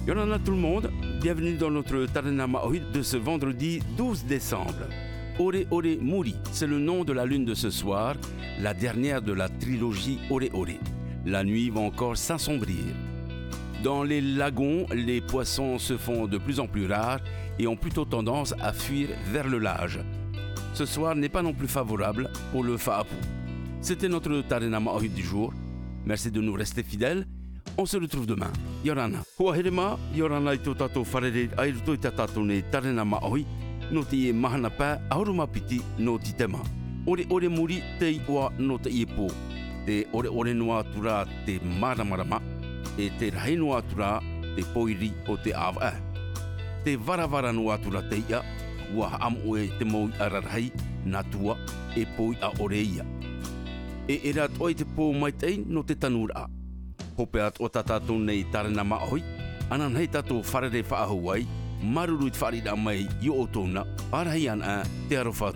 Yorana tout le monde, bienvenue dans notre Tarena Maori de ce vendredi 12 décembre. Ore Ore Muri, c'est le nom de la lune de ce soir, la dernière de la trilogie Ore Ore. La nuit va encore s'assombrir. Dans les lagons, les poissons se font de plus en plus rares et ont plutôt tendance à fuir vers le large. Ce soir n'est pas non plus favorable pour le Fa'apu. C'était notre Tarena Maori du jour. Merci de nous rester fidèles. On se retrouve demain. Yorana. Hua herema, Yorana i tō tātou wharere airuto i tā tātou ne Tarena Maori, no te ie mahana pā ahuruma piti no ti tema. Ore ore muri te iwa no te ie pō. Te ore ore noa tura te maramarama, e te rahi noa tura te poiri o te awa. Te varavara noa tura te ia, ua amu e te mou ararahai, nā tua e pōi a ore ia. E era toi te pō mai tei no te tanura. Hope at o tātou nei Tarena Maori, anan hei tātou wharere whaahuai, maruru i wharira mai i o tōna, arahi ana te arofa